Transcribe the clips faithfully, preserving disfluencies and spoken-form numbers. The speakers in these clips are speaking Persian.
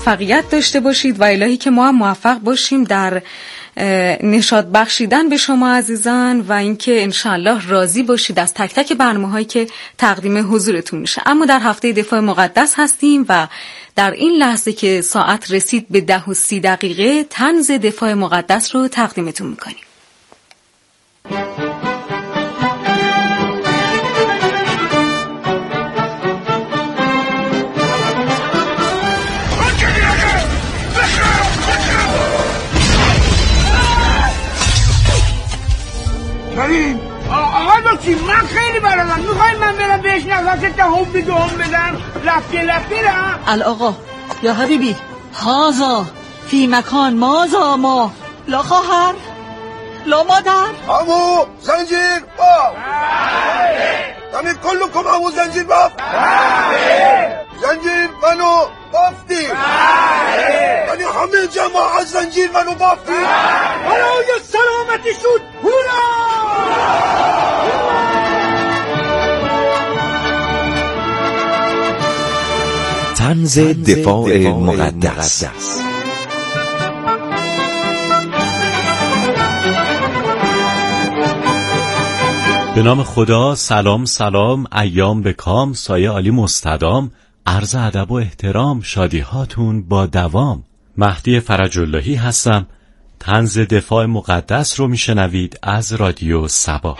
موفقیت داشته باشید و الهی که ما هم موفق باشیم در نشاط بخشیدن به شما عزیزان و اینکه انشالله راضی باشید از تک تک برنامه‌هایی که تقدیم حضورتون میشه. اما در هفته دفاع مقدس هستیم و در این لحظه که ساعت رسید به ده و سی دقیقه طنز دفاع مقدس رو تقدیمتون میکنیم. کریم آقا دکتر من خیلی برادم میخوایی من برم بهش نفس دهم به دهم بدم لفته لفته رم الآقا یا حبیبی هازا فی مکان مازا ما لا خواهر لا مادر امو زنجیر باف یعنی کلکم امو زنجیر باف زنجیر منو بافتی یعنی همه جماعت زنجیر منو بافتی برای سلامتی شد هورا. طنز دفاع مقدس. به نام خدا. سلام سلام، ایام به کام، سایه عالی مستدام، عرض ادب و احترام، شادی هاتون با دوام. مهدی فرج اللهی هستم. طنز دفاع مقدس رو میشنوید از رادیو صبا.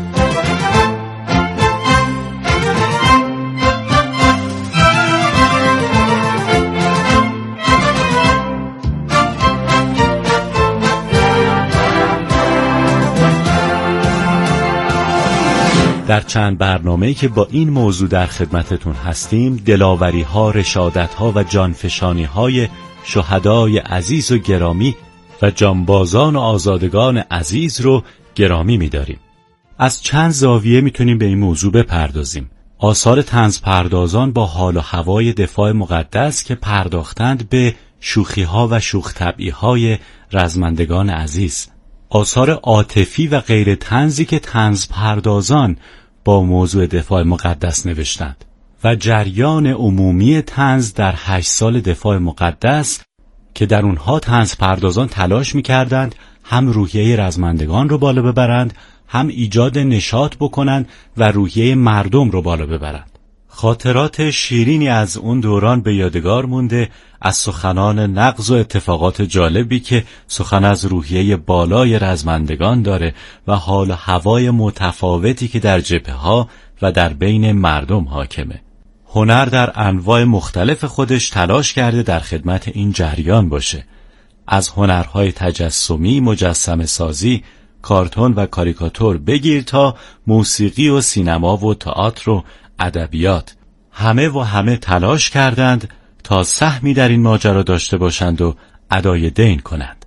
در چند برنامه‌ای که با این موضوع در خدمتتون هستیم، دلاوری‌ها، رشادت‌ها و جانفشانی‌های شهدای عزیز و گرامی و جانبازان و آزادگان عزیز رو گرامی می‌داریم. از چند زاویه می‌تونیم به این موضوع بپردازیم. آثار طنز پردازان با حال و هوای دفاع مقدس که پرداختند به شوخی‌ها و شوخ طبعی‌های رزمندگان عزیز. آثار عاطفی و غیر طنزی که طنز پردازان با موضوع دفاع مقدس نوشتند و جریان عمومی طنز در هشت سال دفاع مقدس که در اونها طنز پردازان تلاش می‌کردند هم روحیه رزمندگان رو بالا ببرند، هم ایجاد نشاط بکنند و روحیه مردم رو بالا ببرند. خاطرات شیرینی از اون دوران به یادگار مونده، از سخنان نغز و اتفاقات جالبی که سخن از روحیه بالای رزمندگان داره و حال و هوای متفاوتی که در جبهه‌ها و در بین مردم حاکمه. هنر در انواع مختلف خودش تلاش کرده در خدمت این جریان باشه. از هنرهای تجسمی، مجسمه سازی، کارتون و کاریکاتور بگیر تا موسیقی و سینما و تئاتر و ادبیات، همه و همه تلاش کردند تا سهمی در این ماجرا داشته باشند و ادای دین کنند.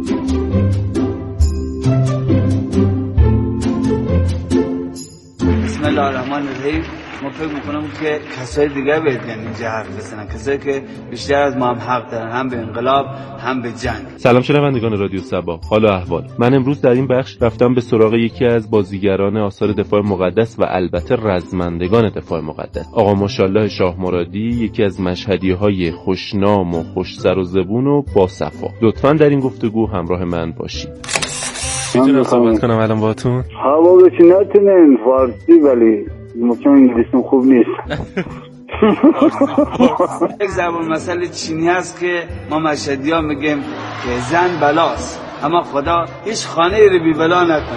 بسم الله الرحمن الرحیم. ما فکر میکنم که کسای دیگه باید اینجا حرف بزنن، کسایی که بیشتر از ما هم حق دارن، هم به انقلاب هم به جنگ. سلام شنوندگان رادیو صبا، حال و احوال. من امروز در این بخش رفتم به سراغ یکی از بازیگران آثار دفاع مقدس و البته رزمندگان دفاع مقدس، آقا ماشاءالله شاه مرادی، یکی از مشهدی‌های خوشنام و خوش سر و زبون و با صفا. لطفاً در این گفتگو همراه من باشید. میتونم صحبت کنم الان باهاتون؟ هوا بچی نتونین فارسی ولی ممکن انگلیسیم خوب نیست. یک زبان مسئله چینی هست که ما مشهدی ها میگیم که زن بلاست، اما خدا هیچ خانه ای رو بی بلا نکنه.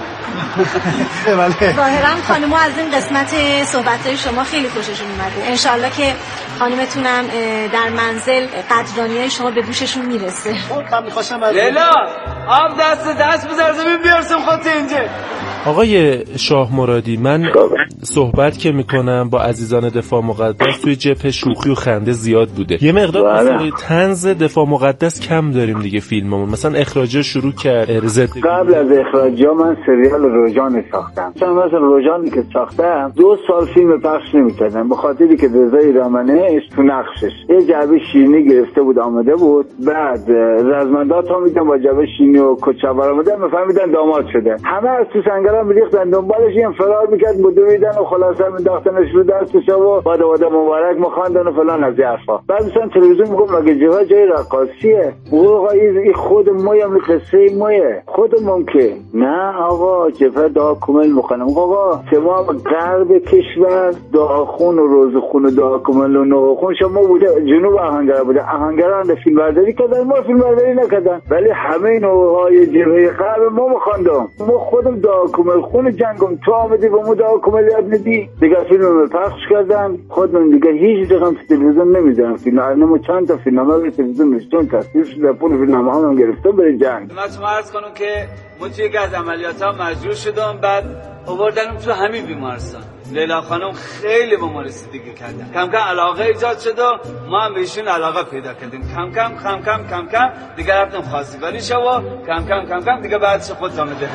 ظاهرا خانم‌ها از این قسمت صحبت‌های شما خیلی خوششون اومده. انشالله که خانمتونم در منزل قدردانی شما به گوششون میرسه. من می‌خواستم لیلا آب دست دست بذار زمین بیارسم خودت اینجا. آقای شاه مرادی، من صحبت که میکنم با عزیزان دفاع مقدس توی جبهه شوخی و خنده زیاد بوده. یه مقدار مثلا طنز دفاع مقدس کم داریم دیگه فیلممون. مثلا اخراجا شروع کرد ارزت. قبل از اخراجا من سریال روزان ساختم. مثلا مثلا روزانی که ساختم دو سال فیلم پخش نمی‌کردم به خاطری که رضای رامنه خونش تو نقشش یه جعبه شیرینی گرفته بود آمده بود. بعد رزمندات ها میدن با جعبه شیرینی و کچه‌بر آمده میفهمیدن داماد شده. همه از تو سنگرام میریختن دنبالش، این فرار میکرد مدویدن و خلاصه مینداختنش رو دستش و بعد بعد مبارک مخواندن و فلان از حرفا. بعد مثلا تلویزیون میگم مگه جوها جای رقاصیه؟ آقا این خود مایم قصه مایه خود ممکن نه آقا جبهه دعا کمل میکنم. آقا تمام غرب کشور دعاخون و روزخون و دعا کمل و نوخون شما بوده، جنوب آهنگر بوده، آهنگران فیلم برداری کردن، ما فیلم برداری نکردن، ولی همه نوعهای جبهه غرب ما میخواندم. ما خودم دعا کمل خون جنگم، تو آمدی با ما دعا کمل یاد ندی دیگه. فیلم پخش کردن خودمون دیگه هیچ رقم تلویزیون نمیذارم. فیلمنامه چند تا فیلمنامه به تلویزیون نشون تصویر شده، پول فیلمنامه ها هم گرفته بره جنگ. من شما عرض کنم که من توی یک از عملیات ها مجبور شدم، بعد آوردنم تو همین بیمارستان. لیلا خانم خیلی با ما رسیدگی کردن، کم کم علاقه ایجاد شد و ما هم بهشون علاقه پیدا کردیم. کم کم کم کم کم کم دیگه رفتم خواستگاری شو و کم کم کم کم دیگه بعدش خود آمده.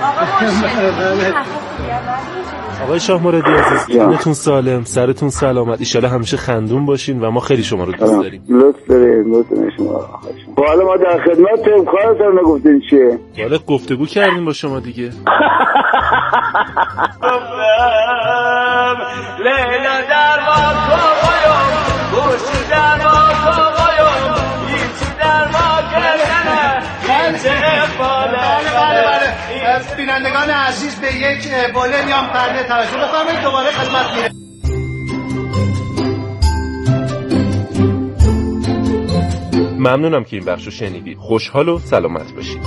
آقای شاه مرادی عزیز، جانتون سالم، سرتون سلامت، ان شاءالله همیشه خندون باشین و ما خیلی شما رو دوست داریم. لطف دارید، لطف شما. حالا ما در خدمتتون، کارتون نگفتین چیه؟ حالا گفتگو کردیم با شما دیگه. لیلا در ما کویم، گوشی در ما کویم، هیچی در ما کردنه، هیچ اقباله. بله بله بینندگان عزیز به یک بولن یا پرده توجه بفرمایید، دوباره خدمت میره. ممنونم که این بخشو شنیدید. خوشحال و سلامت باشید.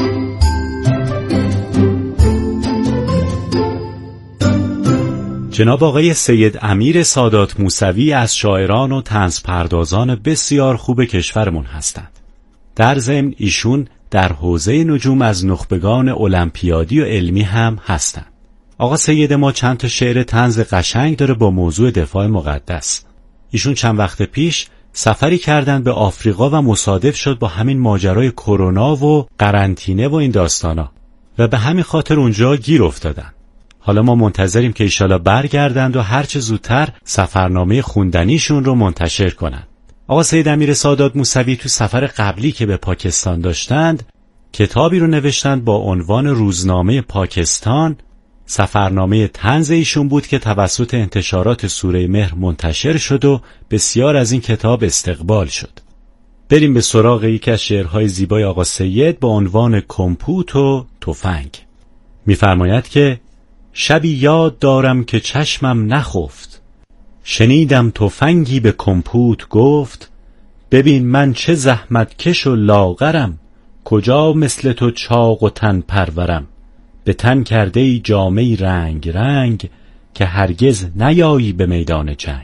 جناب آقای سید امیر سادات موسوی از شاعران و طنزپردازان بسیار خوب کشورمون هستند. در ضمن ایشون در حوزه نجوم از نخبگان المپیادی و علمی هم هستند. آقا سید ما چند تا شعر طنز قشنگ داره با موضوع دفاع مقدس. ایشون چند وقت پیش سفری کردن به آفریقا و مصادف شد با همین ماجرای کرونا و قرنطینه و این داستانا و به همین خاطر اونجا گیر افتادن. حالا ما منتظریم که ایشالا برگردند و هرچه زودتر سفرنامه خوندنیشون رو منتشر کنند. آقا سید امیر سادات موسوی تو سفر قبلی که به پاکستان داشتند کتابی رو نوشتند با عنوان روزنامه پاکستان. سفرنامه طنز ایشون بود که توسط انتشارات سوره مهر منتشر شد و بسیار از این کتاب استقبال شد. بریم به سراغ یکی از شعرهای زیبای آقا سید با عنوان کمپوت و تفنگ. می‌فرماید که شبی یاد دارم که چشمم نخفت، شنیدم تفنگی به کمپوت گفت، ببین من چه زحمت کش و لاغرم، کجا مثل تو چاق و تن پرورم، به تن کرده ای جامه رنگ رنگ، که هرگز نیایی به میدان جنگ.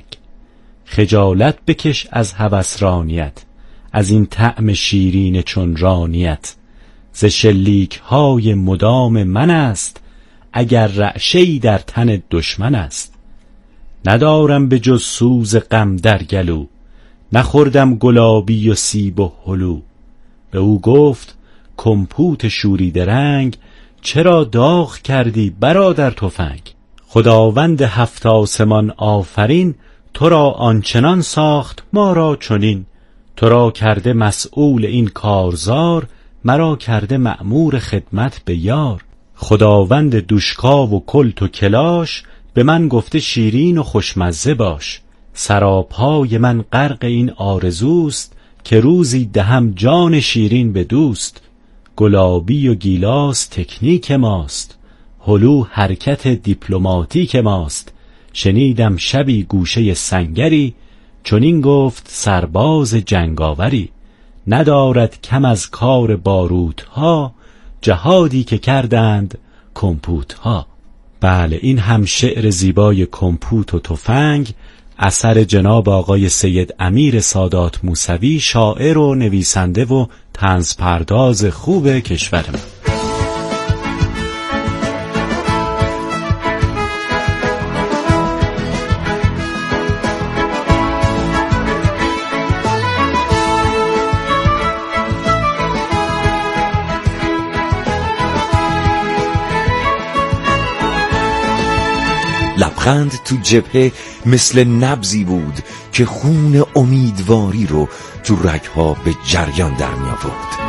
خجالت بکش از هوسرانیت، از این طعم شیرین چون رانیت، ز شلیک های مدام من است، اگر رعشه‌ای در تن دشمن است. ندارم به جز سوز غم در گلو، نخوردم گلابی و سیب و هلو. به او گفت کمپوت شوریده رنگ، چرا داغ کردی برادر تفنگ. خداوند هفت آسمان آفرین، تو را آنچنان ساخت ما را چنین. تو را کرده مسئول این کارزار، مرا کرده مأمور خدمت به یار. خداوند دوشکا و کلت و کلاش، به من گفته شیرین و خوشمزه باش. سراپای من غرق این آرزوست، که روزی دهم جان شیرین به دوست. گلابی و گیلاس تکنیک ماست، هلو حرکت دیپلماتیک ماست. شنیدم شبی گوشه سنگری، چنین گفت سرباز جنگاوری. ندارد کم از کار باروتها، جهادی که کردند کمپوت ها. بله، این هم شعر زیبای کمپوت و تفنگ اثر جناب آقای سید امیر سادات موسوی، شاعر و نویسنده و طنزپرداز خوب کشورمان. لبخند تو جبهه مثل نبضی بود که خون امیدواری رو تو رگها به جریان در می آورد.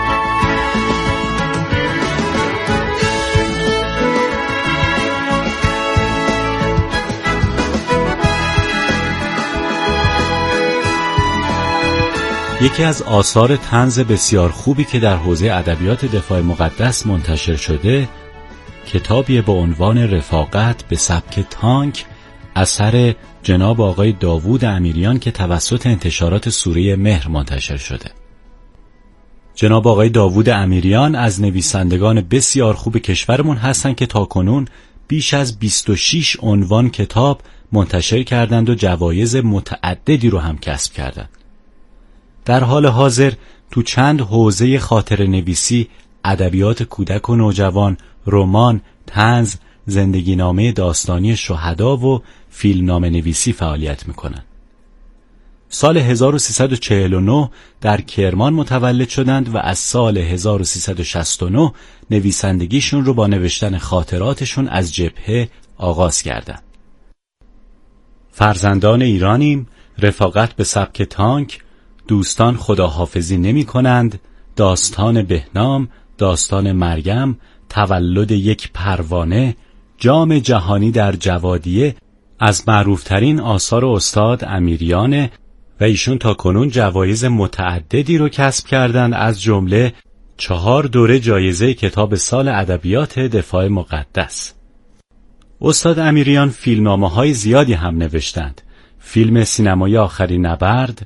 یکی از آثار طنز بسیار خوبی که در حوزه ادبیات دفاع مقدس منتشر شده کتابی با عنوان رفاقت به سبک تانک اثر جناب آقای داوود امیریان که توسط انتشارات سوره مهر منتشر شده. جناب آقای داوود امیریان از نویسندگان بسیار خوب کشورمون هستند که تاکنون بیش از بیست و شش عنوان کتاب منتشر کردند و جوایز متعددی رو هم کسب کردند. در حال حاضر تو چند حوزه خاطره نویسی، ادبیات کودک و نوجوان، رمان، طنز، زندگی نامه داستانی شهدا و فیلمنامه نویسی فعالیت میکنن. سال هزار و سیصد و چهل و نه در کرمان متولد شدند و از سال هزار و سیصد و شصت و نه نویسندگیشون رو با نوشتن خاطراتشون از جبهه آغاز کردند. فرزندان ایرانیم، رفاقت به سبک تانک، دوستان خداحافظی نمی کنند، داستان بهنام، داستان مریم، تولد یک پروانه، جام جهانی در جوادیه از معروفترین آثار استاد امیریانه و ایشون تا کنون جوایز متعددی رو کسب کردند، از جمله چهار دوره جایزه کتاب سال ادبیات دفاع مقدس. استاد امیریان فیلمنامه‌های زیادی هم نوشتند. فیلم سینمایی آخرین نبرد،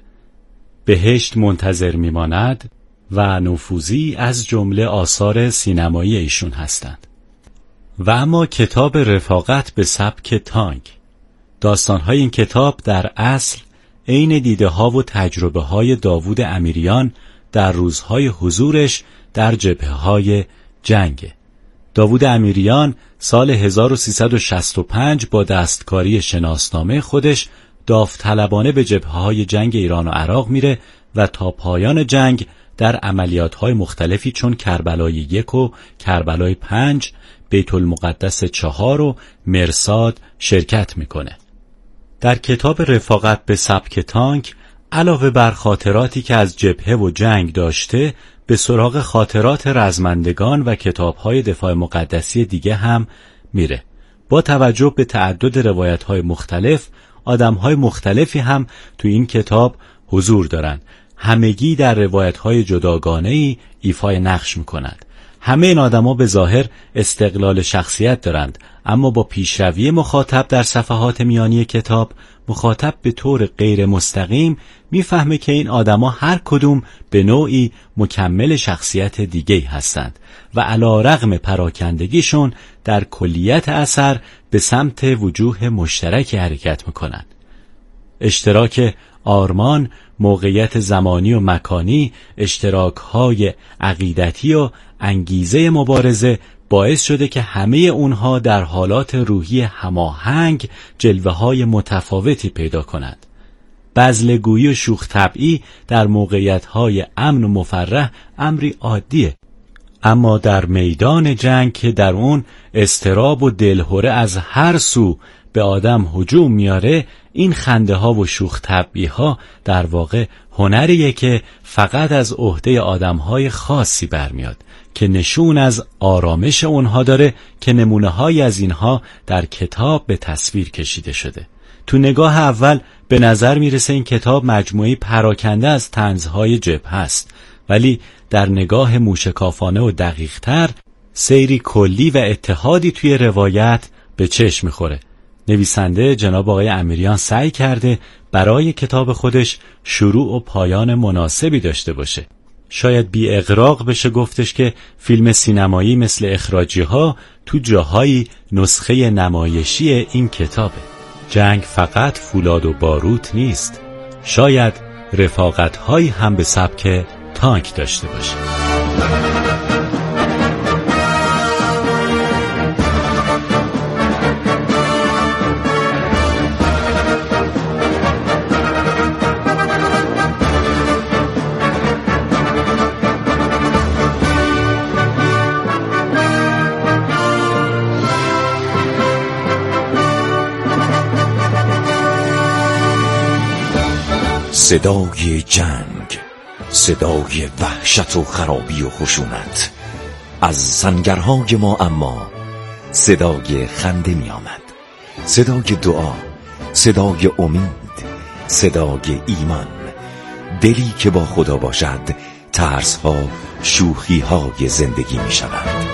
بهشت منتظر میماند و نفوذی از جمله آثار سینمایی ایشون هستند. و اما کتاب رفاقت به سبک تانک، داستان‌های این کتاب در اصل عین دیده‌ها و تجربه‌های داوود امیریان در روزهای حضورش در جبهه‌های جنگ. داوود امیریان سال هزار و سیصد و شصت و پنج با دستکاری شناسنامه خودش داوطلبانه به جبهه‌های جنگ ایران و عراق میره و تا پایان جنگ در عملیات‌های مختلفی چون کربلای یک و کربلای پنج، بیت المقدس چهار و مرصاد شرکت میکنه. در کتاب رفاقت به سبک تانک علاوه بر خاطراتی که از جبهه و جنگ داشته، به سراغ خاطرات رزمندگان و کتاب‌های دفاع مقدسی دیگه هم میره. با توجه به تعدد روایت‌های مختلف، آدم‌های مختلفی هم تو این کتاب حضور دارند. همگی در روایت‌های جداگانه‌ای ایفای نقش می‌کنند. همه این آدم‌ها به ظاهر استقلال شخصیت دارند، اما با پیشروی مخاطب در صفحات میانی کتاب، مخاطب به طور غیر مستقیم میفهمه که این آدم‌ها هر کدوم به نوعی مکمل شخصیت دیگه‌ای هستند و علی رغم پراکندگیشون در کلیت اثر به سمت وجوه مشترکی حرکت میکنند. اشتراک آرمان، موقعیت زمانی و مکانی، اشتراک‌های عقیدتی و انگیزه مبارزه باعث شده که همه اونها در حالات روحی هماهنگ جلوه‌های متفاوتی پیدا کنند. بزلگویی و شوخ طبعی در موقعیت‌های امن و مفرح امری عادیه، اما در میدان جنگ که در اون اضطراب و دلهره از هر سو به آدم هجوم میاره، این خنده ها و شوخ طبعی ها در واقع هنریه که فقط از عهده آدم های خاصی برمیاد که نشون از آرامش اونها داره که نمونه های از اینها در کتاب به تصویر کشیده شده. تو نگاه اول به نظر میرسه این کتاب مجموعه پراکنده از طنزهای جبهه است، ولی در نگاه موشکافانه و دقیق‌تر سیری کلی و اتحادی توی روایت به چشم میخوره. نویسنده جناب آقای امیریان سعی کرده برای کتاب خودش شروع و پایان مناسبی داشته باشه. شاید بی اغراق بشه گفتش که فیلم سینمایی مثل اخراجی ها تو جاهایی نسخه نمایشی این کتابه. جنگ فقط فولاد و باروت نیست، شاید رفاقت هایی هم به سبک تانک داشته باشه. صدای جنگ، صدای وحشت و خرابی و خشونت از سنگرهای ما، اما صدای خنده می آمد، صدای دعا، صدای امید، صدای ایمان. دلی که با خدا باشد ترس‌ها شوخی‌های زندگی می شوند.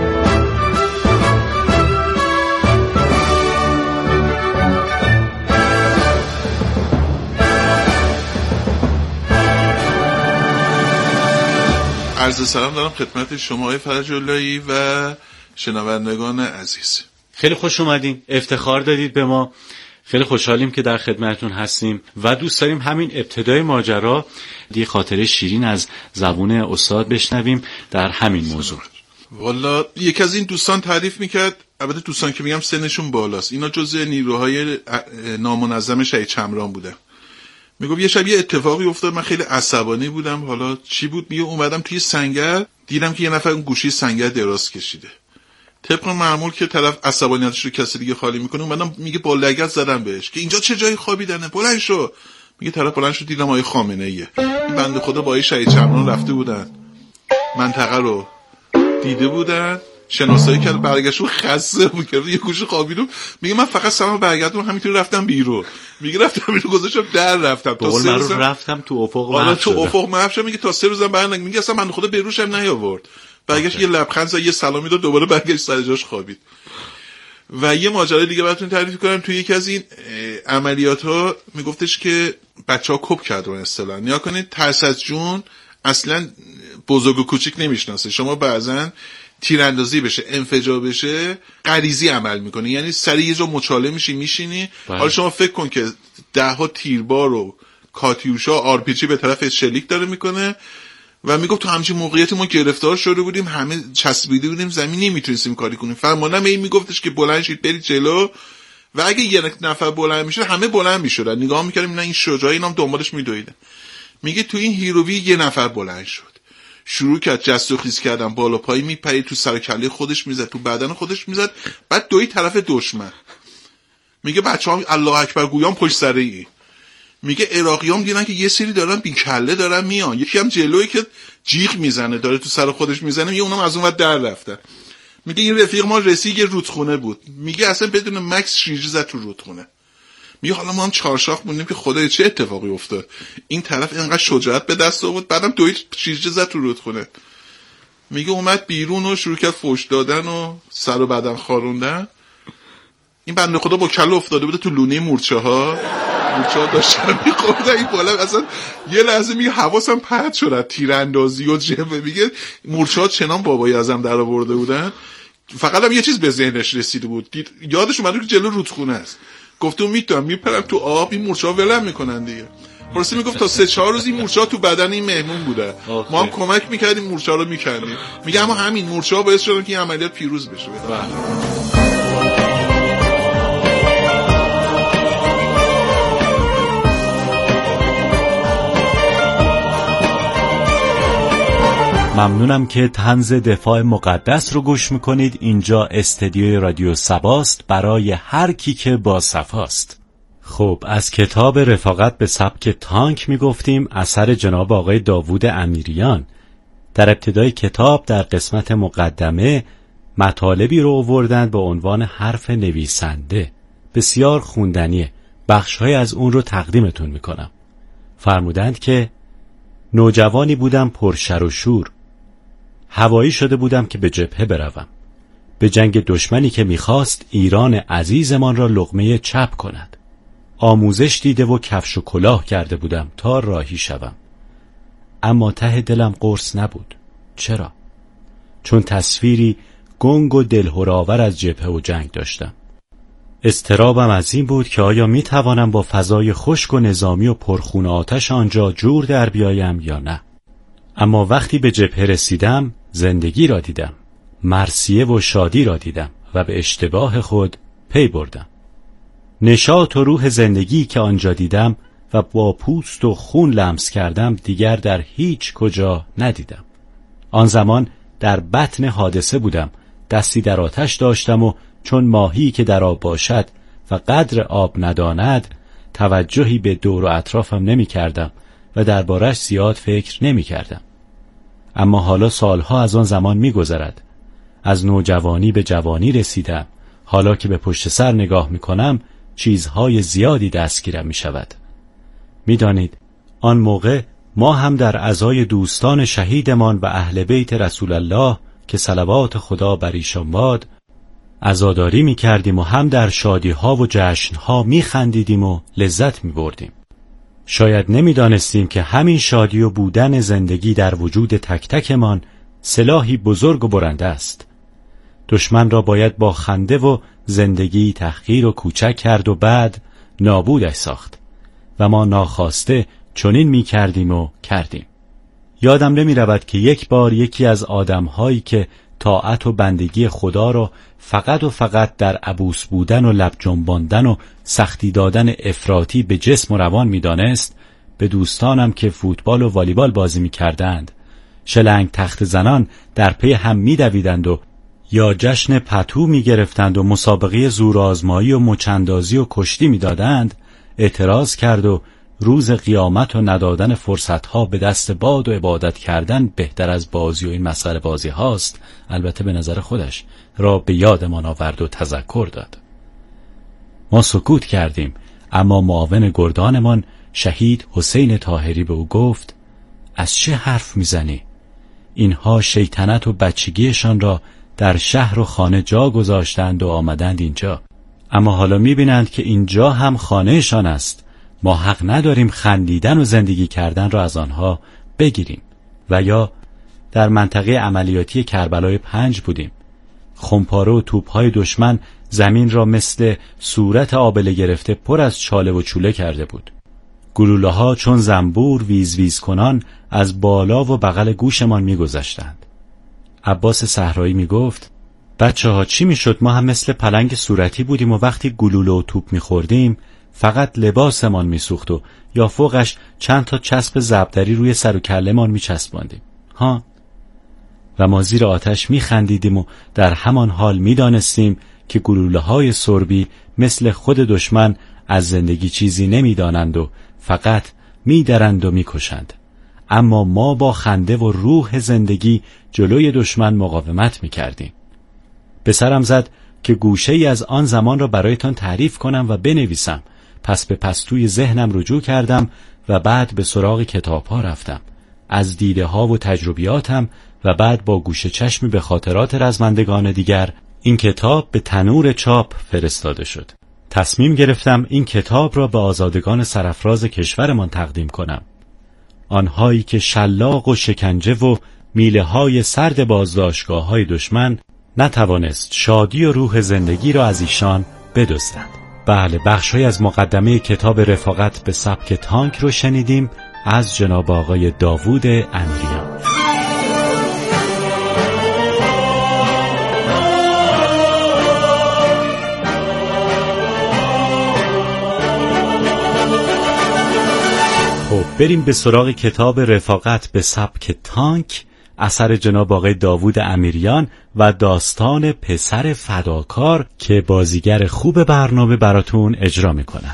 عرض سلام دارم خدمت شما آقای فرج اللهی و شنوندگان عزیز. خیلی خوش اومدین، افتخار دادید به ما، خیلی خوشحالیم که در خدمتتون هستیم و دوست داریم همین ابتدای ماجرا یه خاطره شیرین از زبون استاد بشنویم در همین موضوع. والا یکی از این دوستان تعریف میکرد، البته دوستان که میگم سنشون بالاست، اینا جزء نیروهای نامنظم شهید چمران بودن. میگم یه شب یه اتفاقی افتاد، من خیلی عصبانی بودم. حالا چی بود؟ میگه اومدم توی سنگر، دیدم که یه نفر اون گوشی سنگر دراز کشیده. طبق معمول که طرف عصبانیتش رو کسی دیگه خالی میکنه، اومدم میگه با لگد زدم بهش که اینجا چه جای خوابیدنه، بلند شو. میگه طرف بلند شو، دیدم آقای خامنه ایه. این بنده خدا با آقای شهید چمران رفته بودن، منطقه رو دیده بودن، شناسایی کرد، برگشت و خسته بود کرد، یه گوشه خوابیدم. میگه من فقط سلام برگردم همینطوری رفتم بیرون. میگه رفتم بیرون گذاشتم در رفتم تا سه روز رفتم تو افق محو شدم. تو افق محو شدم. میگه تا سه روزم برنگ. میگه اصلا من خدا بروشم نیاورد. برگشت یه لبخند زد، یه سلامی داد، دوباره برگشت سر جاش خوابید. و یه ماجرا دیگه براتون تعریف کنم. توی یکی از این عملیات‌ها میگفتش که بچه‌ها کپ کردن اصطلاحاً. نیا کنید ترس از جون اصلا بزرگ و کوچیک نمیشناسه. شما بعضن تیراندازی بشه، انفجار بشه، غریزی عمل میکنه. یعنی سری یه جا مچاله میشی میشینی. حالا شما فکر کن که ده ها تیربار و کاتیوشا آرپیجی به طرف شلیک داره میکنه و میگفت تو همچین موقعیتی ما گرفتار شده بودیم، همه چسبیده بودیم زمین، نمیتونستیم کاری کنیم. فرمانم این میگفتش که بلند شید برید جلو و اگه یه نفر بلند میشد همه بلند میشدن. نگاه میکردیم نه این شجاعی، اینام دنبالش میدویدن. میگه تو این هیروی یه نفر بلند شد، شروع کرد جست و خیز کردن، بالا پایی میپرید، تو سر کله خودش میزد، تو بدن خودش میزد، بعد دوی طرف دشمن. میگه بچه‌ها الله اکبر گویان پشت سر این. میگه عراقیام دیدن که یه سری دارن بی کله دارن میان، یکی هم جلویی که جیغ میزنه داره تو سر خودش میزنه، میگه اونم از اون ور در رفتن. میگه این رفیق ما رسید یه رودخونه بود، میگه اصلا بدون مکس شیرجه زد تو رودخونه. میگه حالا ما هم چهارشاخ موندیم که خدای چه اتفاقی افتاد. این طرف اینقدر شجاعت به دست آورد، بعدم دوید شیرجه زد تو رودخونه. میگه اومد بیرون و شروع کرد فوش دادن و سر و بدن خاروندن. این بنده خدا با کله افتاده بوده تو لونه مورچه ها، مورچه ها داشتن میخوردن این بالا. اصلا یه لحظه میگه حواسم پرت شد، تیراندازی و جبه. میگه مورچه ها چنان بابای ازم در آورده بودن، فقط هم یه چیز به ذهنش رسیده بود، دید یادش اومد که جلو رودخونه است. گفتم میتونم میپرم تو آب، این مورچه‌ها ولم میکنن دیگه. خلاص میگفت تا سه چهار روز این مورچه‌ها تو بدن این مهمون بوده، ما هم کمک میکردیم مورچه‌ها رو میکندیم. میگه اما همین مورچه‌ها باعث شدن که این عملیات پیروز بشه. ممنونم که طنز دفاع مقدس رو گوش میکنید. اینجا استدیوی رادیو صباست برای هر کی که با صفاست. خب از کتاب رفاقت به سبک تانک میگفتیم، اثر جناب آقای داوود امیریان. در ابتدای کتاب در قسمت مقدمه مطالبی رو آوردند به عنوان حرف نویسنده، بسیار خوندنیه، بخش‌های از اون رو تقدیمتون میکنم. فرمودند که نوجوانی بودم پرشر و شور، هوایی شده بودم که به جبهه بروم، به جنگ دشمنی که میخواست ایران عزیزمان را لقمه چپ کند. آموزش دیده و کفش و کلاه کرده بودم تا راهی شوم، اما ته دلم قرص نبود. چرا؟ چون تصویری گنگ و دلهرآور از جبهه و جنگ داشتم. اضطرابم از این بود که آیا میتوانم با فضای خشک و نظامی و پرخون آتش آنجا جور در بیایم یا نه. اما وقتی به جبهه رسیدم زندگی را دیدم، مرثیه و شادی را دیدم و به اشتباه خود پی بردم. نشاط و روح زندگی که آنجا دیدم و با پوست و خون لمس کردم دیگر در هیچ کجا ندیدم. آن زمان در بطن حادثه بودم، دستی در آتش داشتم و چون ماهی که در آب باشد و قدر آب نداند توجهی به دور و اطرافم نمی کردم و دربارش زیاد فکر نمی کردم. اما حالا سالها از آن زمان می گذرد. از نوجوانی به جوانی رسیدم. حالا که به پشت سر نگاه می کنم چیزهای زیادی دستگیرم می شود. می دانید آن موقع ما هم در عزای دوستان شهیدمان و اهل بیت رسول الله که صلوات خدا بر ایشان باد عزاداری می کردیم و هم در شادی ها و جشن ها می خندیدیم و لذت می بردیم. شاید نمی دانستیم که همین شادی و بودن زندگی در وجود تک تکمان سلاحی بزرگ و برنده است. دشمن را باید با خنده و زندگی تحقیر و کوچک کرد و بعد نابودش ساخت و ما ناخواسته چنین می کردیم و کردیم. یادم نمی رود که یک بار یکی از آدمهایی که طاعت و بندگی خدا را فقط و فقط در عبوس بودن و لب جنباندن و سختی دادن افراطی به جسم و روان می دانست به دوستانم که فوتبال و والیبال بازی می کردند، شلنگ تخت زنان در پی هم می دویدند و یا جشن پتو می گرفتند و مسابقه زورآزمایی و مچندازی و کشتی می دادند، اعتراض کرد و روز قیامت و ندادن فرصتها به دست باد و عبادت کردن بهتر از بازی و این مسئله بازی هاست، البته به نظر خودش، را به یادمان آورد و تذکر داد. ما سکوت کردیم، اما معاون گردانمان شهید حسین طاهری به او گفت از چه حرف میزنی؟ اینها شیطنت و بچگیشان را در شهر و خانه جا گذاشتند و آمدند اینجا، اما حالا میبینند که اینجا هم خانهشان است. ما حق نداریم خندیدن و زندگی کردن را از آنها بگیریم. و یا در منطقه عملیاتی کربلای پنج بودیم. خمپاره و توپهای دشمن زمین را مثل صورت آبله گرفته پر از چاله و چوله کرده بود. گلوله ها چون زنبور ویز ویز کنان از بالا و بغل گوشمان می گذشتند. عباس صحرایی می گفت بچه ها چی می شد ما هم مثل پلنگ صورتی بودیم و وقتی گلوله و توپ می خوردیم فقط لباسمان می سوخت و یا فوقش چند تا چسب زبدری روی سر و کله‌مان می چسباندیم ها. و ما زیر آتش می خندیدیم و در همان حال می دانستیم که گلوله های سربی مثل خود دشمن از زندگی چیزی نمی دانند و فقط می درند و می کشند. اما ما با خنده و روح زندگی جلوی دشمن مقاومت می کردیم. به سرم زد که گوشه ای از آن زمان را برایتان تعریف کنم و بنویسم. پس به پستوی ذهنم رجوع کردم و بعد به سراغ کتاب ها رفتم، از دیده ها و تجربیاتم، و بعد با گوشه چشمی به خاطرات رزمندگان دیگر این کتاب به تنور چاپ فرستاده شد. تصمیم گرفتم این کتاب را به آزادگان سرافراز کشورمان تقدیم کنم، آنهایی که شلاق و شکنجه و میله های سرد بازداشتگاه های دشمن نتوانست شادی و روح زندگی را از ایشان بدزدند. بله، بخشی از مقدمه کتاب رفاقت به سبک تانک رو شنیدیم از جناب آقای داوود امیریان. خب بریم به سراغ کتاب رفاقت به سبک تانک اثر جناب آقای داوود امیریان و داستان پسر فداکار که بازیگر خوب برنامه براتون اجرا میکنن.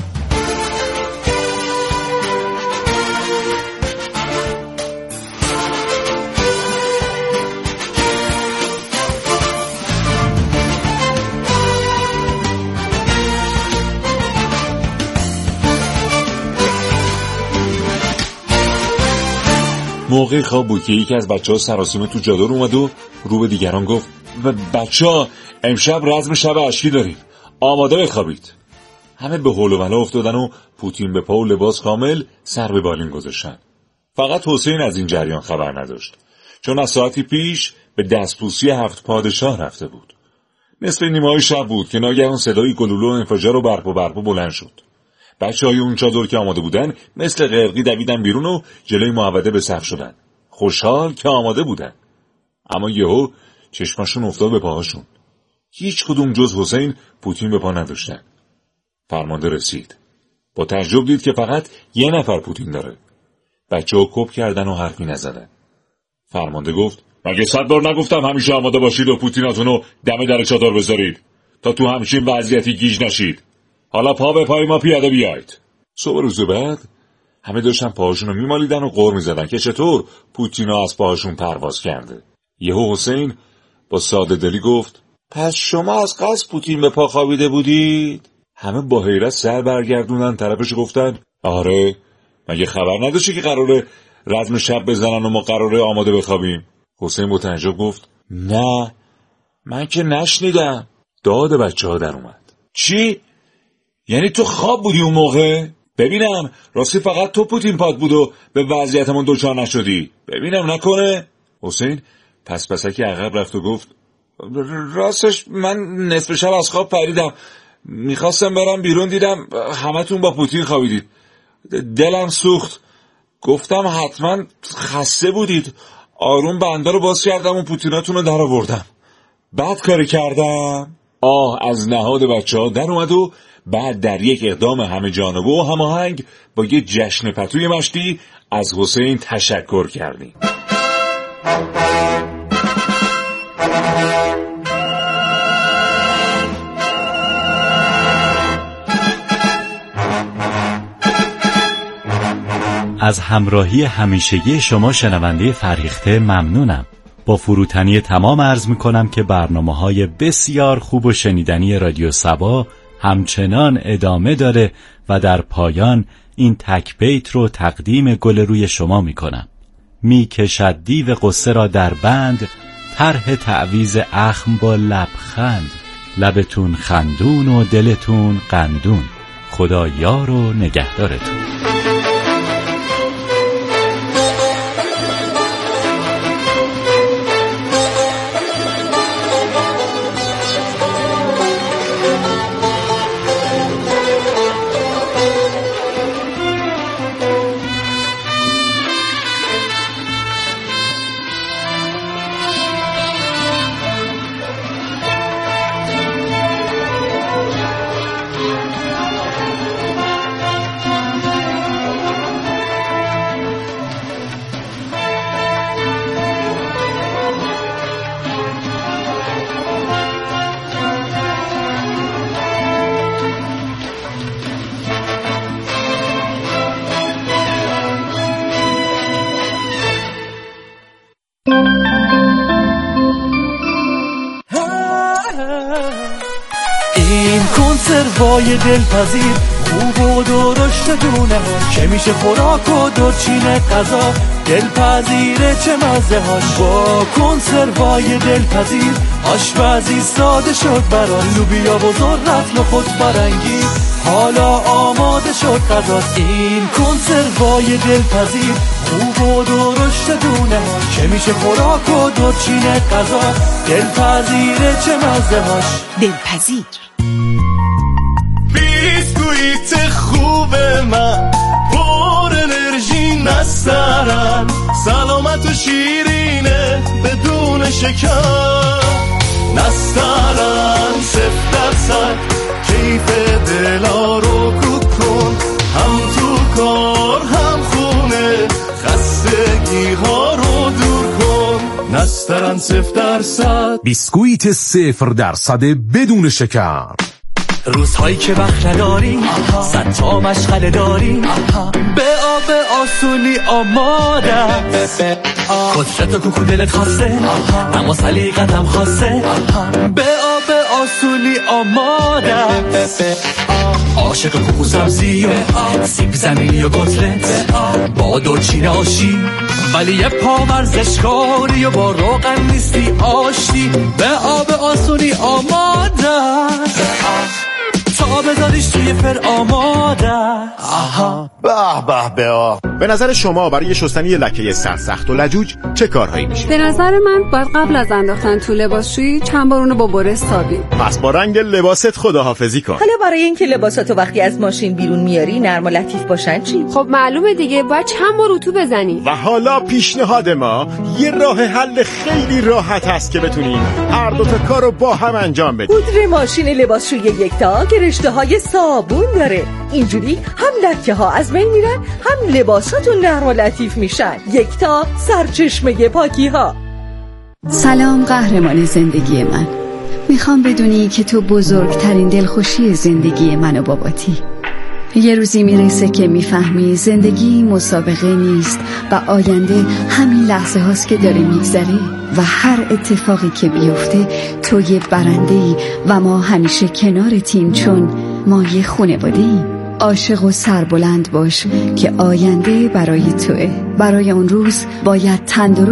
موقع خواب بود که یکی از بچه ها سراسیمه تو جادار اومد و رو به دیگران گفت بچه ها امشب رزم شب اشکی داریم، آماده بخوابید. همه به هول و ملا افتادن و پوتین به پا و لباس کامل سر به بالین گذاشتن. فقط حسین از این جریان خبر نداشت، چون از ساعتی پیش به دستبوسی هفت پادشاه رفته بود. نصف نیمه‌های شب بود که ناگهان صدای گلوله و انفجار و برق و برق بلند شد. بچه های اون چادر که آماده بودن مثل قرقی دویدن بیرون و جلوی معبده به صف شدن، خوشحال که آماده بودن. اما یهو چشمشون افتاد به پاهاشون. هیچ کدوم جز حسین پوتین به پا نداشتن. فرمانده رسید. با تعجب دید که فقط یه نفر پوتین داره. بچه ها کپ کردن و حرفی نزدن. فرمانده گفت مگه صد بار نگفتم همیشه آماده باشید و پوتیناتونو دم در چادر بذارید تا تو همچین وضعیتی گیج نشید. حالا پا به پای ما پیاده بیایید. صبح روز بعد همه داشتن پاهاشون رو میمالیدن و غر میزدن که چطور پوتینا از پاهاشون پرواز کرده. یهو حسین با ساده دلی گفت پس شما از قصد پوتین به پا خوابیده بودید؟ همه با حیرت سر برگردوندن طرفش گفتن آره، مگه خبر نداشتی که قراره رزم شب بزنن و ما قراره آماده بخوابیم؟ حسین با تعجب گفت نه، من که نشنیدم. داد بچه ها در اومد. چی؟ یعنی تو خواب بودی اون موقع؟ ببینم راستی فقط تو پوتین پات بود و به وضعیتمون دوچار نشدی؟ ببینم نکنه. حسین پس پسکی عقب رفت و گفت راستش من نصف شب از خواب پریدم، میخواستم برم بیرون، دیدم همتون با پوتین خوابیدید، دلم سوخت، گفتم حتما خسته بودید، آروم بنده رو باز کردم و پوتیناتون رو در آوردم. بعد کاری کردم. آه از نهاد بچه ها در اومد و بعد در یک اقدام همه جانبه و هماهنگ با یه جشن پتوی مشتی از حسین تشکر کردیم. از همراهی همیشگی شما شنونده فرهیخته ممنونم. با فروتنی تمام عرض میکنم که برنامه‌های بسیار خوب و شنیدنی رادیو صبا همچنان ادامه داره و در پایان این تک بیت رو تقدیم گل روی شما میکنم. میکشد دیو قصه را در بند، طرح تعویض اخم با لبخند، لبتون خندون و دلتون قندون، خدا یار و نگهدارتون. کنسروای دلپذیر خوب و درشت دونه که میشه خوراک و دورچین غذا، دلپذیره چه مزه هاش. با کنسروای دلپذیر آشپزی ساده شد برای لوبیا و ذرت و خود فرنگی، حالا آماده شد غذا. این کنسروای دلپذیر خوب و درشت دونه که میشه خوراک و دورچین غذا، دلپذیره چه مزه هاش. دلپذیر بیسکویت خوب من پر انرژی نسترن، سلامت و شیرینه بدون شکر، نسترن صفر درصد کیف دلا رو کوک کن، هم تو کار هم خونه خستگی ها رو دور کن، نسترن صفر درصد. بیسکویت صفر درصد بدون شکر. روزهایی که وقت نداری صد تا مشغله داری، به آب آسونی آماده، قدرت و کوکو دلت خواسته اما سلیقتم خواسته، به آب آسونی آماده، عاشق کوکو سبزی و سیب زمینی و کتلت با دورچین آشی، ولی یه پا ورزشکاری و با روغن نیستی آشتی، به آب آسونی آماده، تا بذاریش توی فر آماده. آها به به به به نظر شما برای شستن یه لکه سرسخت و لجوج چه کارهایی میشه؟ به نظر من باید قبل از انداختن تو لباسشویی چند بار اونو با برس تابی. پس با رنگ لباست خداحافظی کن. حالا برای اینکه لباساتو وقتی از ماشین بیرون میاری نرم و لطیف باشن چی؟ خب معلومه دیگه، باید چند بار اتو بزنی. و حالا پیشنهاد ما یه راه حل خیلی راحت هست که بتونین هر دو تا کارو با هم انجام بدین. پودر ماشین لباسشویی یکتا که رشته های صابون داره، اینجوری هم لکه ها از بین میرن هم لباساتون نرم و لطیف میشن. یکتا، سرچشمه پاکی ها. سلام قهرمان زندگی من، میخوام بدونی که تو بزرگترین دلخوشی زندگی من و باباتی. یه روزی میرسه که میفهمی زندگی مسابقه نیست و آینده همین لحظه هاست که داره میگذره و هر اتفاقی که بیفته تو یه برنده‌ای و ما همیشه کنارتیم، چون ما یه خانواده‌ایم. عاشق و سربلند باش که آینده برای توئه. برای اون روز باید تندرست